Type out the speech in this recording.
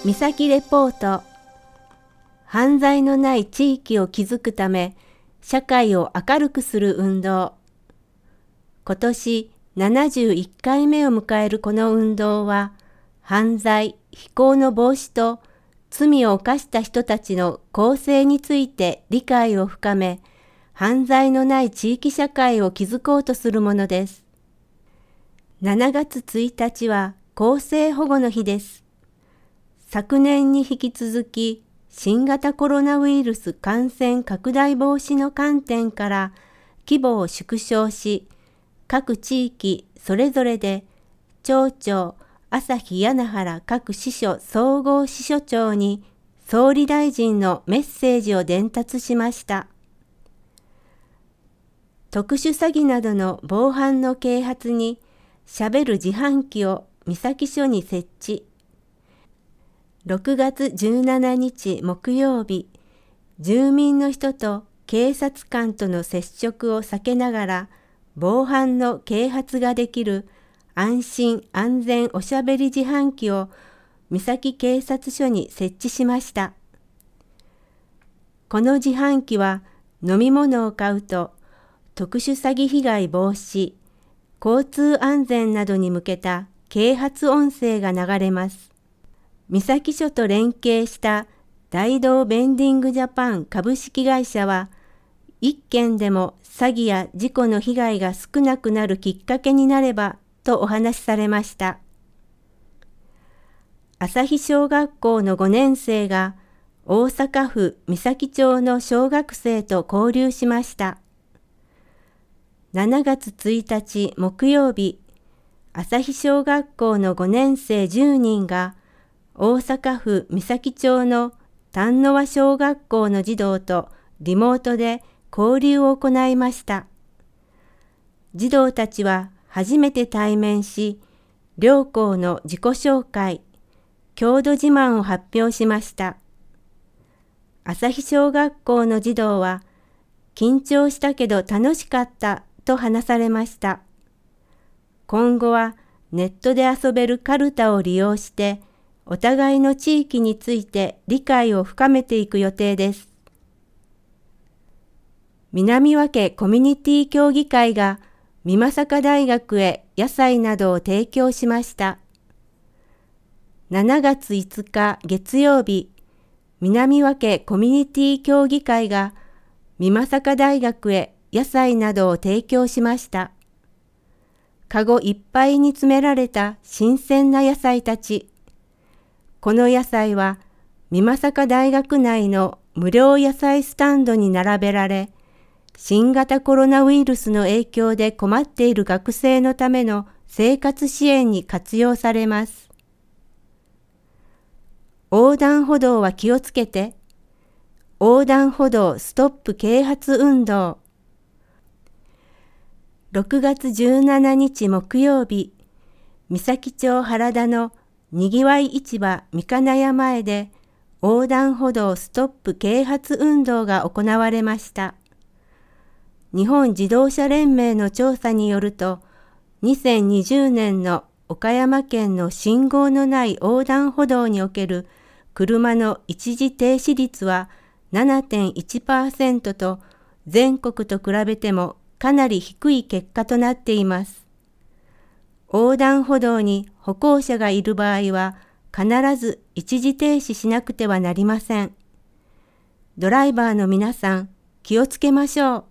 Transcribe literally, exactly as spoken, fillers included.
三崎レポート。犯罪のない地域を築くため、社会を明るくする運動。今年ななじゅういっかいめを迎えるこの運動は、犯罪・非行の防止と罪を犯した人たちの更生について理解を深め、犯罪のない地域社会を築こうとするものです。しちがつついたちは更生保護の日です。昨年に引き続き、新型コロナウイルス感染拡大防止の観点から規模を縮小し、各地域それぞれで町長、朝日柳原各支所総合支所長に総理大臣のメッセージを伝達しました。特殊詐欺などの防犯の啓発にしゃべる自販機を三崎署に設置。ろくがつじゅうしちにち木曜日、住民の人と警察官との接触を避けながら防犯の啓発ができる安心安全おしゃべり自販機を三崎警察署に設置しました。この自販機は飲み物を買うと特殊詐欺被害防止、交通安全などに向けた啓発音声が流れます。三崎署と連携した大道ベンディングジャパン株式会社は、一件でも詐欺や事故の被害が少なくなるきっかけになればとお話しされました。朝日小学校のごねんせいが大阪府三崎町の小学生と交流しました。しちがつついたち木曜日、朝日小学校のごねんせいじゅうにんが大阪府三崎町の丹野和小学校の児童とリモートで交流を行いました。児童たちは初めて対面し、両校の自己紹介、郷土自慢を発表しました。朝日小学校の児童は、緊張したけど楽しかったと話されました。今後はネットで遊べるカルタを利用して、お互いの地域について理解を深めていく予定です。南和家コミュニティ協議会が美作大学へ野菜などを提供しました。しちがついつか月曜日、南和家コミュニティ協議会が美作大学へ野菜などを提供しました。かごいっぱいに詰められた新鮮な野菜たち。この野菜は美作大学内の無料野菜スタンドに並べられ、新型コロナウイルスの影響で困っている学生のための生活支援に活用されます。横断歩道は気をつけて。横断歩道ストップ啓発運動。ろくがつじゅうしちにち木曜日、三崎町原田のにぎわい市場三金屋前で横断歩道ストップ啓発運動が行われました。日本自動車連盟の調査によると、にせんにじゅうねんの岡山県の信号のない横断歩道における車の一時停止率は ななてんいちパーセント と全国と比べてもかなり低い結果となっています。横断歩道に歩行者がいる場合は必ず一時停止しなくてはなりません。ドライバーの皆さん、気をつけましょう。